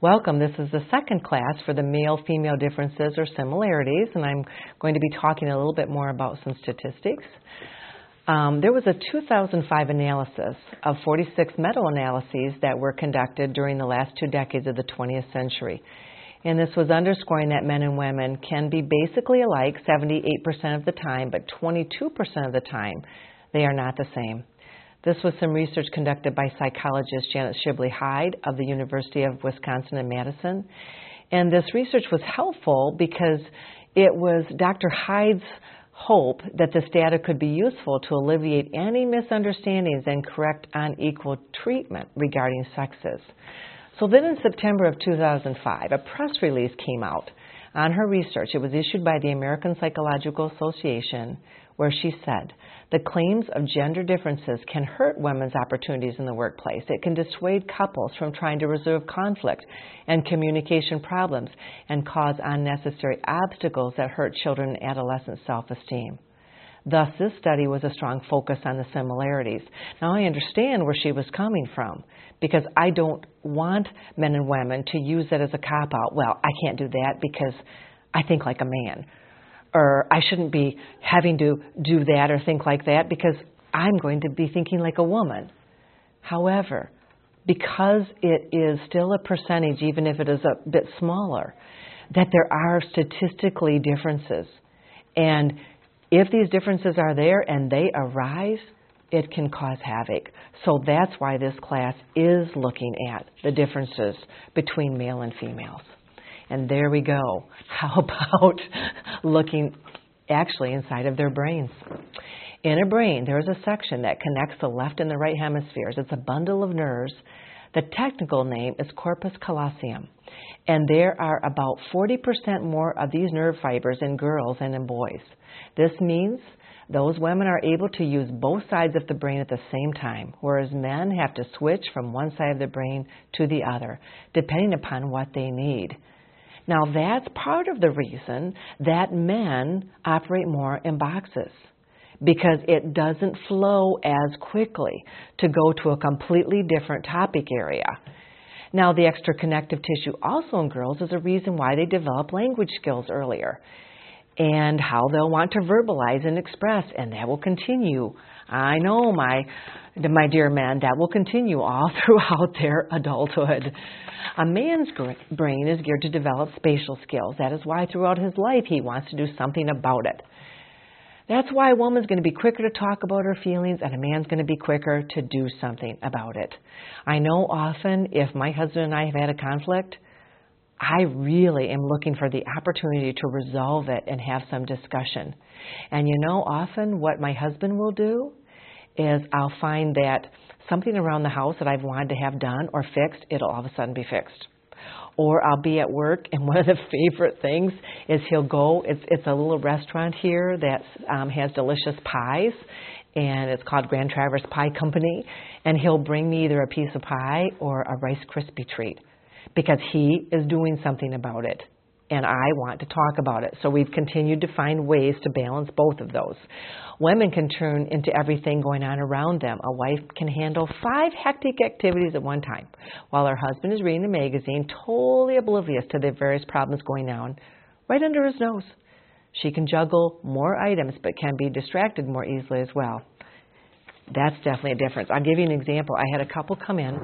Welcome. This is the second class for the male-female differences or similarities, and I'm going to be talking a little bit more about some statistics. There was a 2005 analysis of 46 meta-analyses that were conducted during the last 2 decades of the 20th century. And this was underscoring that men and women can be basically alike 78% of the time, but 22% of the time they are not the same. This was some research conducted by psychologist Janet Shibley Hyde of the University of Wisconsin in Madison. And this research was helpful because it was Dr. Hyde's hope that this data could be useful to alleviate any misunderstandings and correct unequal treatment regarding sexes. So then in September of 2005, a press release came out on her research. It was issued by the American Psychological Association, where she said, the claims of gender differences can hurt women's opportunities in the workplace. It can dissuade couples from trying to resolve conflict and communication problems and cause unnecessary obstacles that hurt children and adolescent self-esteem. Thus, this study was a strong focus on the similarities. Now, I understand where she was coming from, because I don't want men and women to use that as a cop-out. Well, I can't do that because I think like a man. Or I shouldn't be having to do that or think like that because I'm going to be thinking like a woman. However, because it is still a percentage, even if it is a bit smaller, that there are statistically differences. And if these differences are there and they arise, it can cause havoc. So that's why this class is looking at the differences between male and females. And there we go. How about looking actually inside of their brains? In a brain, there is a section that connects the left and the right hemispheres. It's a bundle of nerves. The technical name is corpus callosum. And there are about 40% more of these nerve fibers in girls than in boys. This means those women are able to use both sides of the brain at the same time, whereas men have to switch from one side of the brain to the other, depending upon what they need. Now, that's part of the reason that men operate more in boxes, because it doesn't flow as quickly to go to a completely different topic area. Now, the extra connective tissue also in girls is a reason why they develop language skills earlier, and how they'll want to verbalize and express, and that will continue. I know, my dear men, that will continue all throughout their adulthood. A man's brain is geared to develop spatial skills. That is why throughout his life he wants to do something about it. That's why a woman's going to be quicker to talk about her feelings and a man's going to be quicker to do something about it. I know often if my husband and I have had a conflict, I really am looking for the opportunity to resolve it and have some discussion. And you know, often what my husband will do is I'll find that something around the house that I've wanted to have done or fixed, it'll all of a sudden be fixed. Or I'll be at work, and one of the favorite things is he'll go, it's a little restaurant here that has delicious pies, and it's called Grand Traverse Pie Company, and he'll bring me either a piece of pie or a Rice Krispie treat, because he is doing something about it, and I want to talk about it. So we've continued to find ways to balance both of those. Women can turn into everything going on around them. A wife can handle 5 hectic activities at one time, while her husband is reading a magazine, totally oblivious to the various problems going on right under his nose. She can juggle more items, but can be distracted more easily as well. That's definitely a difference. I'll give you an example. I had a couple come in,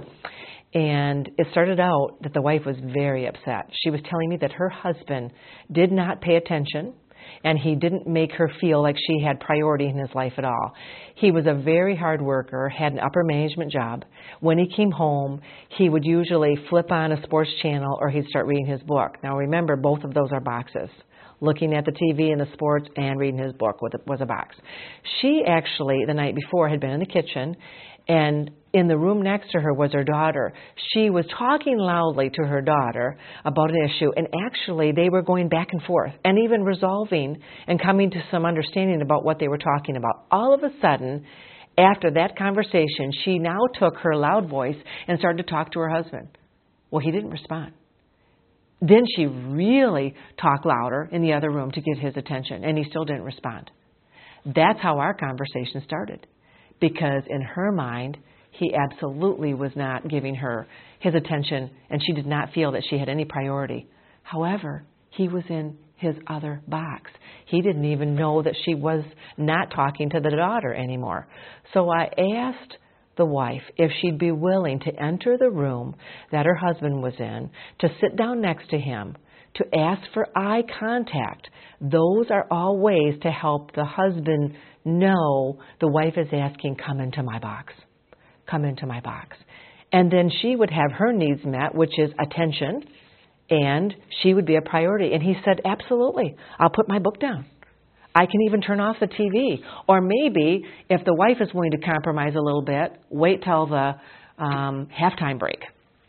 and it started out that the wife was very upset. She was telling me that her husband did not pay attention, and he didn't make her feel like she had priority in his life at all. He was a very hard worker, had an upper management job. When he came home, he would usually flip on a sports channel or he'd start reading his book. Now remember, both of those are boxes. Looking at the TV and the sports and reading his book was a box. She actually, the night before, had been in the kitchen, and in the room next to her was her daughter. She was talking loudly to her daughter about an issue, and actually they were going back and forth and even resolving and coming to some understanding about what they were talking about. All of a sudden, after that conversation, she now took her loud voice and started to talk to her husband. Well, he didn't respond. Then she really talked louder in the other room to get his attention, and he still didn't respond. That's how our conversation started, because in her mind, he absolutely was not giving her his attention, and she did not feel that she had any priority. However, he was in his other box. He didn't even know that she was not talking to the daughter anymore. So I asked the wife if she'd be willing to enter the room that her husband was in, to sit down next to him, to ask for eye contact. Those are all ways to help the husband know the wife is asking, come into my box. Come into my box. And then she would have her needs met, which is attention, and she would be a priority. And he said, absolutely, I'll put my book down. I can even turn off the TV. Or maybe, if the wife is willing to compromise a little bit, wait till the halftime break.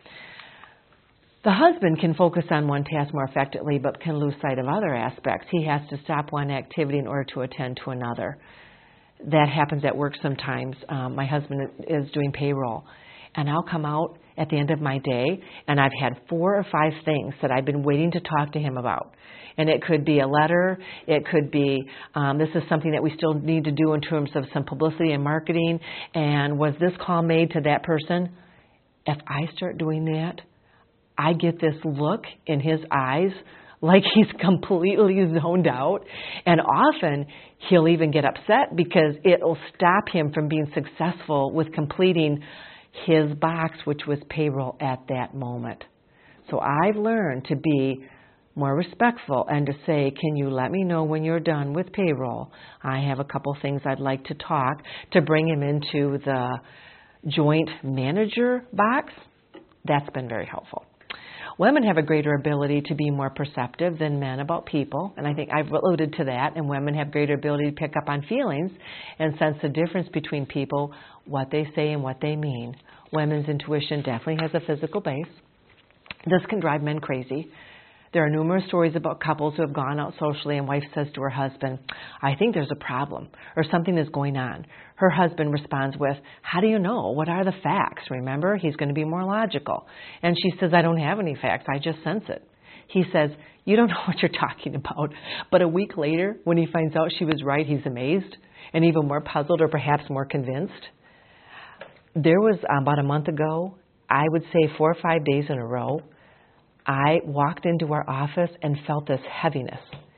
The husband can focus on one task more effectively, but can lose sight of other aspects. He has to stop one activity in order to attend to another. That happens at work sometimes. My husband is doing payroll, and I'll come out at the end of my day, and I've had 4 or 5 things that I've been waiting to talk to him about. And it could be a letter. It could be, this is something that we still need to do in terms of some publicity and marketing. And was this call made to that person? If I start doing that, I get this look in his eyes like he's completely zoned out. And often he'll even get upset because it'll stop him from being successful with completing his box, which was payroll at that moment. So I've learned to be more respectful and to say, can you let me know when you're done with payroll? I have a couple things I'd like to talk, to bring him into the joint manager box. That's been very helpful. Women have a greater ability to be more perceptive than men about people, and I think I've alluded to that, and women have greater ability to pick up on feelings and sense the difference between people, what they say and what they mean. Women's intuition definitely has a physical base. This can drive men crazy. There are numerous stories about couples who have gone out socially and wife says to her husband, I think there's a problem or something is going on. Her husband responds with, how do you know? What are the facts? Remember, he's going to be more logical. And she says, I don't have any facts. I just sense it. He says, you don't know what you're talking about. But a week later, when he finds out she was right, he's amazed and even more puzzled or perhaps more convinced. There was about a month ago, I would say 4 or 5 days in a row, I walked into our office and felt this heaviness.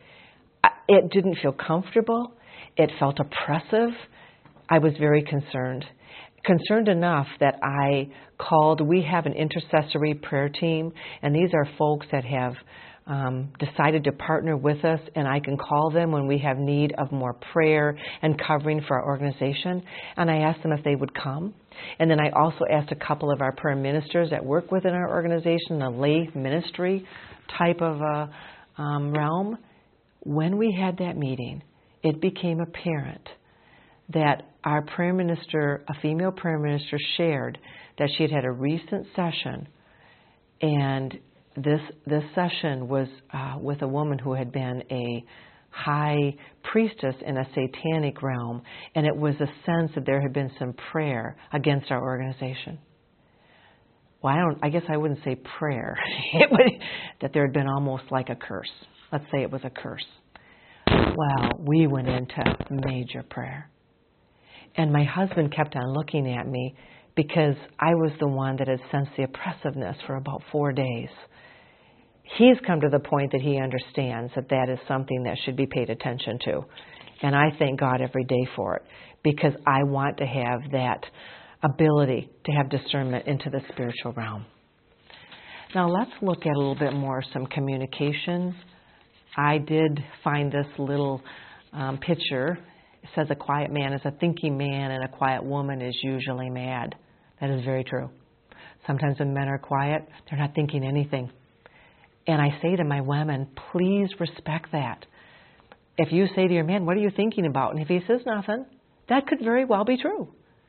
It didn't feel comfortable. It felt oppressive. I was very concerned enough that I called. We have an intercessory prayer team, and these are folks that have decided to partner with us, and I can call them when we have need of more prayer and covering for our organization. And I asked them if they would come. And then I also asked a couple of our prayer ministers that work within our organization, a lay ministry type of realm. When we had that meeting, it became apparent that our prayer minister, a female prayer minister, shared that she had had a recent session, and this session was with a woman who had been a high priestess in a satanic realm, and it was a sense that there had been some prayer against our organization. Well, I guess I wouldn't say prayer, that there had been almost like a curse. Let's say it was a curse. Well, we went into major prayer. And my husband kept on looking at me because I was the one that had sensed the oppressiveness for about 4 days. He's come to the point that he understands that that is something that should be paid attention to. And I thank God every day for it, because I want to have that ability to have discernment into the spiritual realm. Now let's look at a little bit more some communication. I did find this little picture. It says a quiet man is a thinking man and a quiet woman is usually mad. That is very true. Sometimes when men are quiet, they're not thinking anything. And I say to my women, please respect that. If you say to your man, what are you thinking about? And if he says nothing, that could very well be true.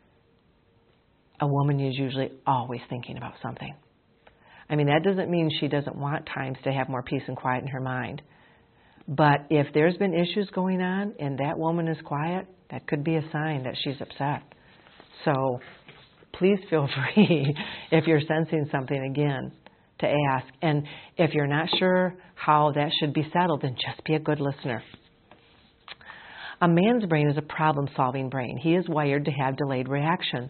A woman is usually always thinking about something. I mean, that doesn't mean she doesn't want times to have more peace and quiet in her mind. But if there's been issues going on and that woman is quiet, that could be a sign that she's upset. So please feel free, if you're sensing something again, to ask. And if you're not sure how that should be settled, then just be a good listener. A man's brain is a problem-solving brain. He is wired to have delayed reaction.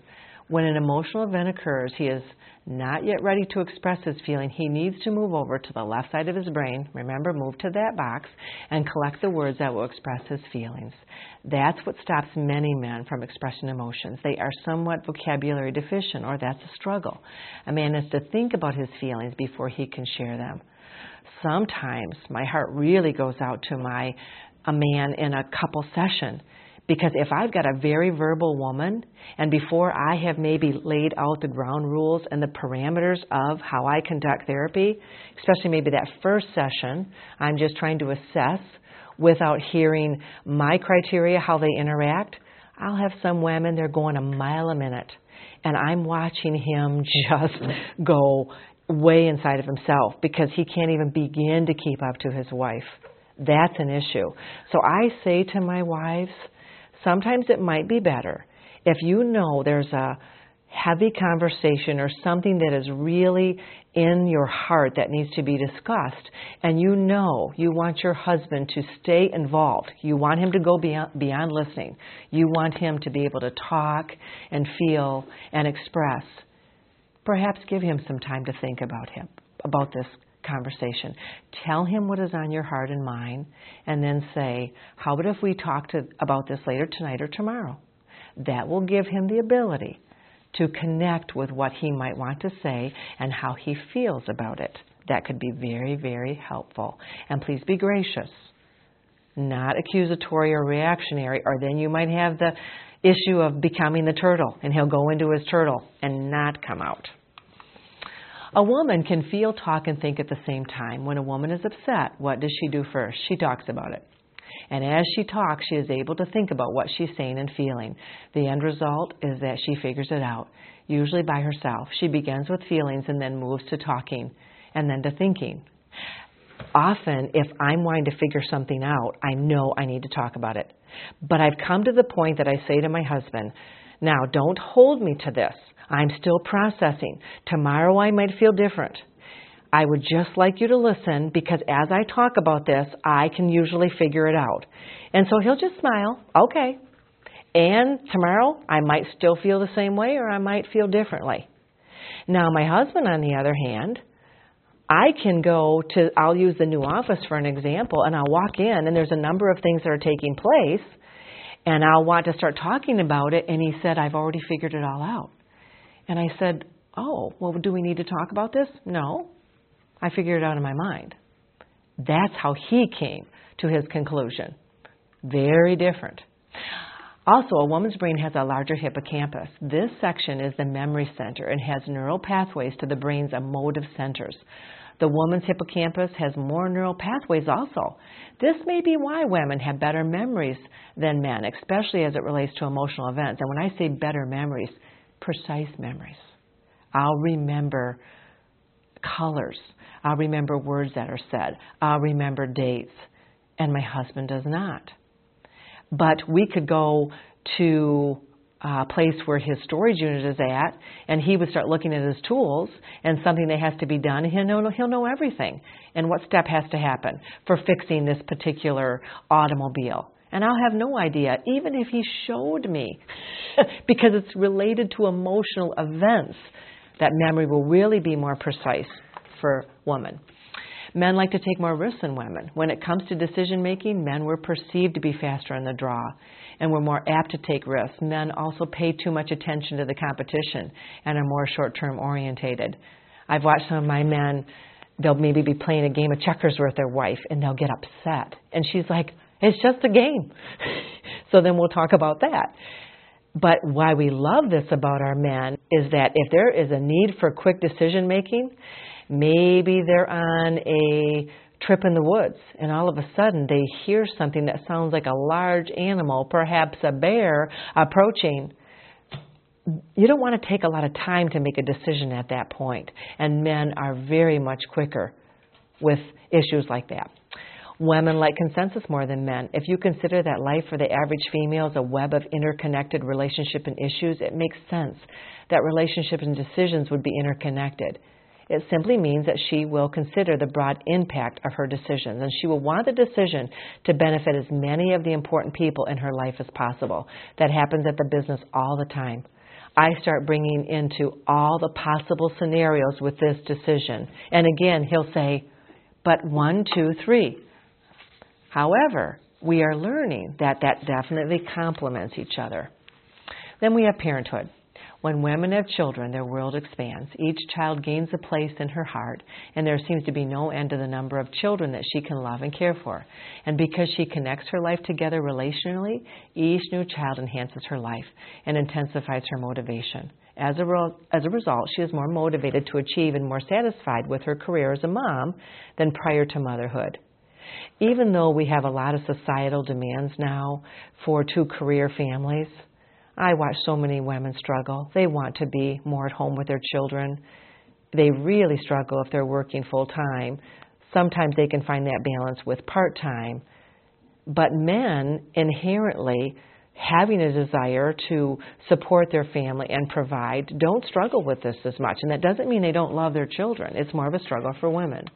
When an emotional event occurs, he is not yet ready to express his feeling. He needs to move over to the left side of his brain, remember, move to that box, and collect the words that will express his feelings. That's what stops many men from expressing emotions. They are somewhat vocabulary deficient, or that's a struggle. A man has to think about his feelings before he can share them. Sometimes my heart really goes out to a man in a couple session. Because if I've got a very verbal woman, and before I have maybe laid out the ground rules and the parameters of how I conduct therapy, especially maybe that first session, I'm just trying to assess without hearing my criteria, how they interact, I'll have some women, they're going a mile a minute. And I'm watching him just go way inside of himself because he can't even begin to keep up to his wife. That's an issue. So I say to my wives, sometimes it might be better if you know there's a heavy conversation or something that is really in your heart that needs to be discussed, and you know you want your husband to stay involved. You want him to go beyond listening. You want him to be able to talk and feel and express. Perhaps give him some time to think about this conversation. Tell him what is on your heart and mind, and then say, how about if we talk about this later tonight or tomorrow? That will give him the ability to connect with what he might want to say and how he feels about it. That could be very, very helpful. And please be gracious, not accusatory or reactionary, or then you might have the issue of becoming the turtle, and he'll go into his turtle and not come out. A woman can feel, talk, and think at the same time. When a woman is upset, what does she do first? She talks about it. And as she talks, she is able to think about what she's saying and feeling. The end result is that she figures it out, usually by herself. She begins with feelings and then moves to talking and then to thinking. Often, if I'm wanting to figure something out, I know I need to talk about it. But I've come to the point that I say to my husband, now, don't hold me to this. I'm still processing. Tomorrow I might feel different. I would just like you to listen because as I talk about this, I can usually figure it out. And so he'll just smile. Okay. And tomorrow I might still feel the same way or I might feel differently. Now my husband, on the other hand, I can I'll use the new office for an example, and I'll walk in and there's a number of things that are taking place and I'll want to start talking about it. And he said, I've already figured it all out. And I said, oh, well, do we need to talk about this? No. I figured it out in my mind. That's how he came to his conclusion. Very different. Also, a woman's brain has a larger hippocampus. This section is the memory center and has neural pathways to the brain's emotive centers. The woman's hippocampus has more neural pathways also. This may be why women have better memories than men, especially as it relates to emotional events. And when I say better memories, precise memories. I'll remember colors. I'll remember words that are said. I'll remember dates. And my husband does not. But we could go to a place where his storage unit is at, and he would start looking at his tools and something that has to be done. He'll know everything and what step has to happen for fixing this particular automobile. And I'll have no idea, even if he showed me, because it's related to emotional events. That memory will really be more precise for women. Men like to take more risks than women. When it comes to decision making, men were perceived to be faster in the draw and were more apt to take risks. Men also pay too much attention to the competition and are more short-term orientated. I've watched some of my men, they'll maybe be playing a game of checkers with their wife and they'll get upset. And she's like, it's just a game. So then we'll talk about that. But why we love this about our men is that if there is a need for quick decision making, maybe they're on a trip in the woods and all of a sudden they hear something that sounds like a large animal, perhaps a bear, approaching. You don't want to take a lot of time to make a decision at that point. And men are very much quicker with issues like that. Women like consensus more than men. If you consider that life for the average female is a web of interconnected relationship and issues, it makes sense that relationships and decisions would be interconnected. It simply means that she will consider the broad impact of her decisions, and she will want the decision to benefit as many of the important people in her life as possible. That happens at the business all the time. I start bringing into all the possible scenarios with this decision. And again, he'll say, but 1, 2, 3. However, we are learning that that definitely complements each other. Then we have parenthood. When women have children, their world expands. Each child gains a place in her heart, and there seems to be no end to the number of children that she can love and care for. And because she connects her life together relationally, each new child enhances her life and intensifies her motivation. As a result, she is more motivated to achieve and more satisfied with her career as a mom than prior to motherhood. Even though we have a lot of societal demands now for two-career families, I watch so many women struggle. They want to be more at home with their children. They really struggle if they're working full-time. Sometimes they can find that balance with part-time. But men inherently having a desire to support their family and provide don't struggle with this as much. And that doesn't mean they don't love their children. It's more of a struggle for women.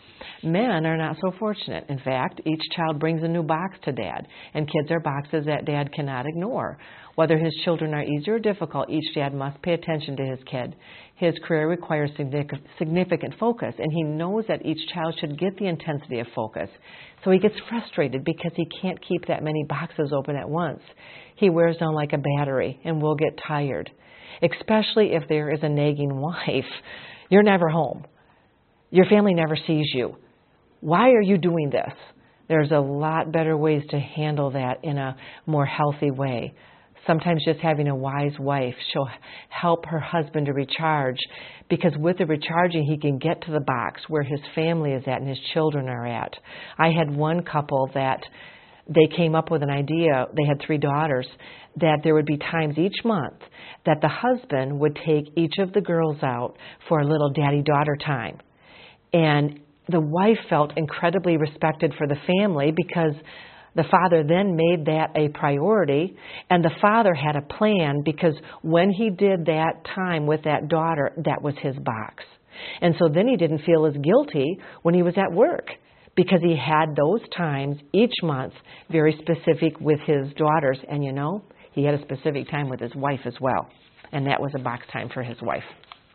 Men are not so fortunate. In fact, each child brings a new box to Dad, and kids are boxes that Dad cannot ignore. Whether his children are easy or difficult, each dad must pay attention to his kid. His career requires significant focus, and he knows that each child should get the intensity of focus. So he gets frustrated because he can't keep that many boxes open at once. He wears down like a battery and will get tired, especially if there is a nagging wife. You're never home. Your family never sees you. Why are you doing this? There's a lot better ways to handle that in a more healthy way. Sometimes just having a wise wife, she'll help her husband to recharge, because with the recharging, he can get to the box where his family is at and his children are at. I had one couple that they came up with an idea. They had 3 daughters, that there would be times each month that the husband would take each of the girls out for a little daddy-daughter time. And the wife felt incredibly respected for the family because the father then made that a priority, and the father had a plan because when he did that time with that daughter, that was his box. And so then he didn't feel as guilty when he was at work because he had those times each month very specific with his daughters. And you know, he had a specific time with his wife as well, and that was a box time for his wife.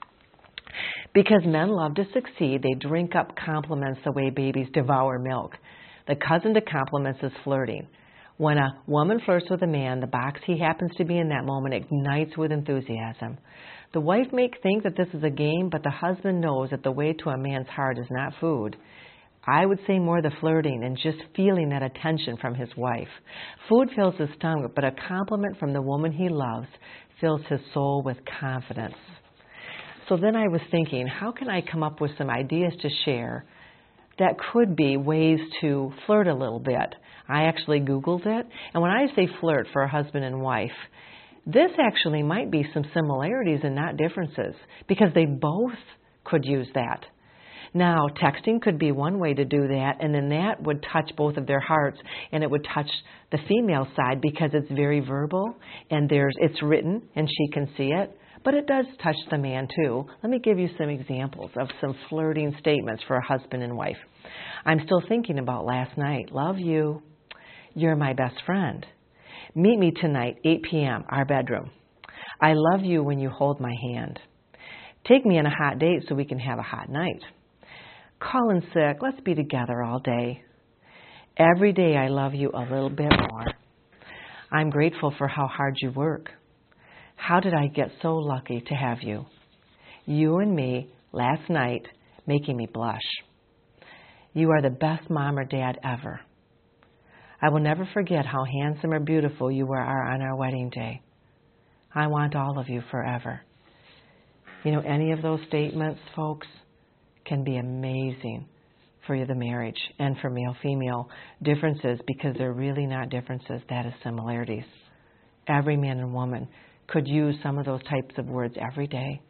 Because men love to succeed, they drink up compliments the way babies devour milk. The cousin to compliments is flirting. When a woman flirts with a man, the box he happens to be in that moment ignites with enthusiasm. The wife may think that this is a game, but the husband knows that the way to a man's heart is not food. I would say more the flirting and just feeling that attention from his wife. Food fills his stomach, but a compliment from the woman he loves fills his soul with confidence. So then I was thinking, how can I come up with some ideas to share that could be ways to flirt a little bit? I actually Googled it, and when I say flirt for a husband and wife, this actually might be some similarities and not differences, because they both could use that. Now, texting could be one way to do that, and then that would touch both of their hearts, and it would touch the female side because it's very verbal, and it's written, and she can see it. But it does touch the man too. Let me give you some examples of some flirting statements for a husband and wife. I'm still thinking about last night. Love you. You're my best friend. Meet me tonight, 8 p.m., our bedroom. I love you when you hold my hand. Take me on a hot date so we can have a hot night. Call in sick. Let's be together all day. Every day I love you a little bit more. I'm grateful for how hard you work. How did I get so lucky to have you? You and me last night making me blush. You are the best mom or dad ever. I will never forget how handsome or beautiful you are on our wedding day. I want all of you forever. You know, any of those statements, folks, can be amazing for the marriage and for male-female differences, because they're really not differences, that is similarities. Every man and woman could use some of those types of words every day.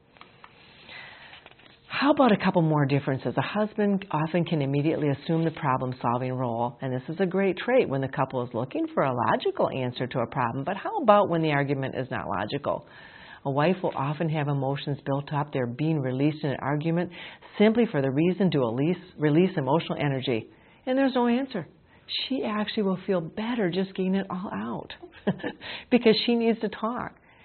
How about a couple more differences? A husband often can immediately assume the problem-solving role, and this is a great trait when the couple is looking for a logical answer to a problem. But how about when the argument is not logical? A wife will often have emotions built up. They're being released in an argument simply for the reason to release emotional energy, and there's no answer. She actually will feel better just getting it all out because she needs to talk.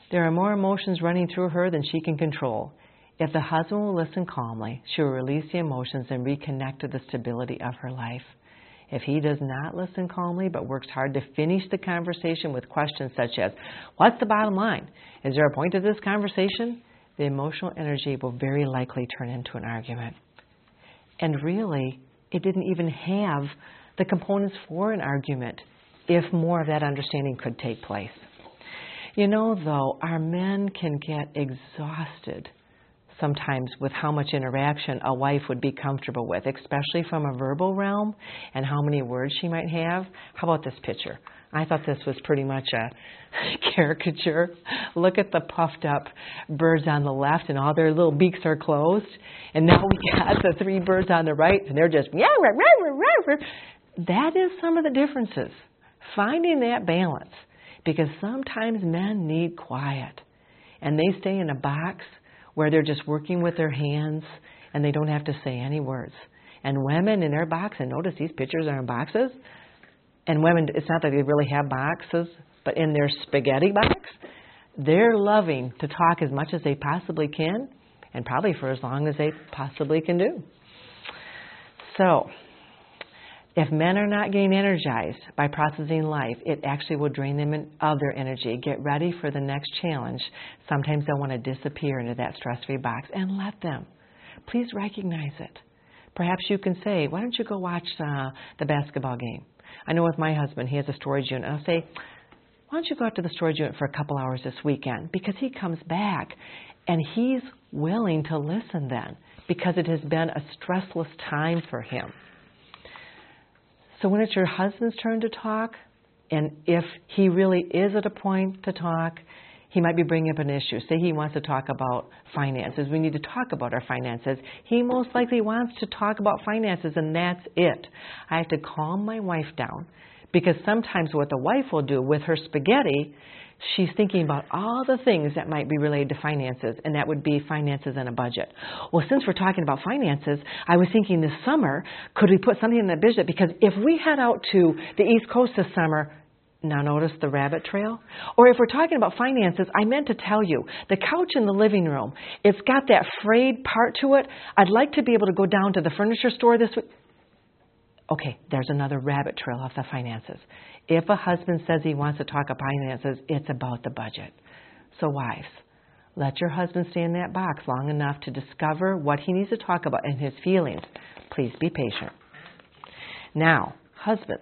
There are more emotions running through her than she can control. If the husband will listen calmly, she will release the emotions and reconnect to the stability of her life. If he does not listen calmly but works hard to finish the conversation with questions such as, what's the bottom line? Is there a point to this conversation? The emotional energy will very likely turn into an argument. And really, it didn't even have the components for an argument if more of that understanding could take place. You know, though, our men can get exhausted sometimes with how much interaction a wife would be comfortable with, especially from a verbal realm and how many words she might have. How about this picture? I thought this was pretty much a caricature. Look at the puffed up birds on the left and all their little beaks are closed. And now we got the three birds on the right and they're just, yeah, rah, rah, rah, rah. That is some of the differences. Finding that balance. Because sometimes men need quiet. And they stay in a box where they're just working with their hands and they don't have to say any words. And women in their box, and notice these pictures are in boxes. And women, it's not that they really have boxes, but in their spaghetti box, they're loving to talk as much as they possibly can and probably for as long as they possibly can do. So, if men are not getting energized by processing life, it actually will drain them of their energy. Get ready for the next challenge. Sometimes they'll want to disappear into that stress-free box, and let them. Please recognize it. Perhaps you can say, why don't you go watch the basketball game? I know with my husband, he has a storage unit. I'll say, why don't you go out to the storage unit for a couple hours this weekend? Because he comes back, and he's willing to listen then, because it has been a stressless time for him. So when it's your husband's turn to talk, and if he really is at a point to talk, he might be bringing up an issue. Say he wants to talk about finances. We need to talk about our finances. He most likely wants to talk about finances, and that's it. I have to calm my wife down, because sometimes what the wife will do with her spaghetti, she's thinking about all the things that might be related to finances, and that would be finances and a budget. Well, since we're talking about finances, I was thinking this summer, could we put something in the budget? Because if we head out to the East Coast this summer, now notice the rabbit trail. Or if we're talking about finances, I meant to tell you, the couch in the living room, it's got that frayed part to it. I'd like to be able to go down to the furniture store this week. Okay, there's another rabbit trail of the finances. If a husband says he wants to talk about finances, it's about the budget. So wives, let your husband stay in that box long enough to discover what he needs to talk about and his feelings. Please be patient. Now, husbands,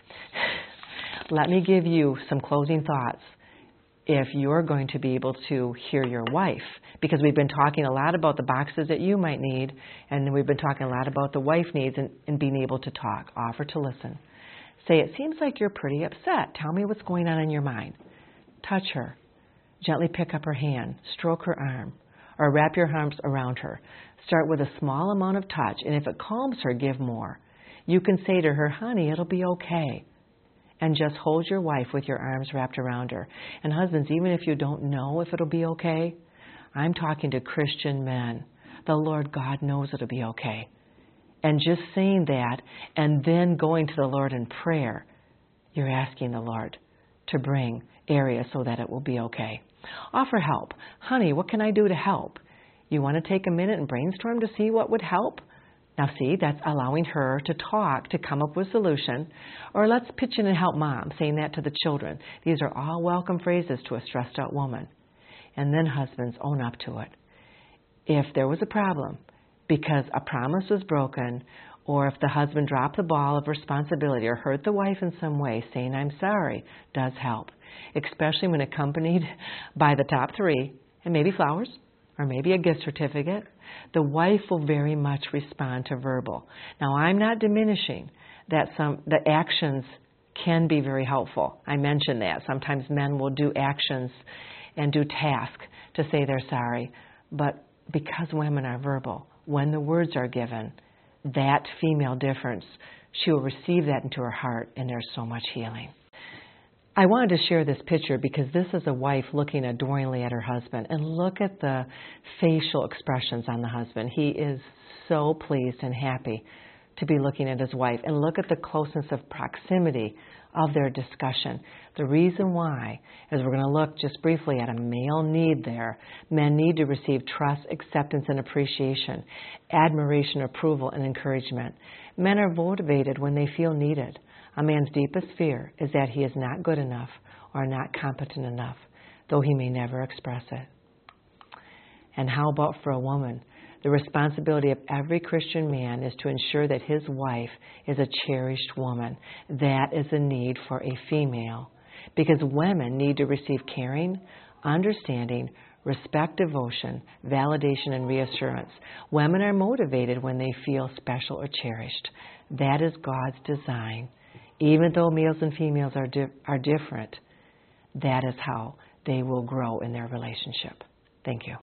let me give you some closing thoughts if you're going to be able to hear your wife. Because we've been talking a lot about the boxes that you might need, and we've been talking a lot about the wife needs and being able to talk. Offer to listen. Say, it seems like you're pretty upset. Tell me what's going on in your mind. Touch her. Gently pick up her hand. Stroke her arm. Or wrap your arms around her. Start with a small amount of touch, and if it calms her, give more. You can say to her, honey, it'll be okay. And just hold your wife with your arms wrapped around her. And husbands, even if you don't know if it'll be okay, I'm talking to Christian men. The Lord God knows it'll be okay. And just saying that and then going to the Lord in prayer, you're asking the Lord to bring areas so that it will be okay. Offer help. Honey, what can I do to help? You want to take a minute and brainstorm to see what would help? Now see, that's allowing her to talk, to come up with a solution. Or let's pitch in and help mom, saying that to the children. These are all welcome phrases to a stressed out woman. And then husbands, own up to it. If there was a problem because a promise was broken, or if the husband dropped the ball of responsibility or hurt the wife in some way, saying I'm sorry does help, especially when accompanied by the top three, and maybe flowers, or maybe a gift certificate. The wife will very much respond to verbal. Now, I'm not diminishing that the actions can be very helpful. I mentioned that. Sometimes men will do actions and do tasks to say they're sorry. But because women are verbal, when the words are given, that female difference, she will receive that into her heart, and there's so much healing. I wanted to share this picture because this is a wife looking adoringly at her husband. And look at the facial expressions on the husband. He is so pleased and happy to be looking at his wife, and look at the closeness of proximity of their discussion. The reason why is we're going to look just briefly at a male need there. Men need to receive trust, acceptance, and appreciation, admiration, approval, and encouragement. Men are motivated when they feel needed. A man's deepest fear is that he is not good enough or not competent enough, though he may never express it. And how about for a woman? The responsibility of every Christian man is to ensure that his wife is a cherished woman. That is a need for a female, because women need to receive caring, understanding, respect, devotion, validation, and reassurance. Women are motivated when they feel special or cherished. That is God's design. Even though males and females are different, that is how they will grow in their relationship. Thank you.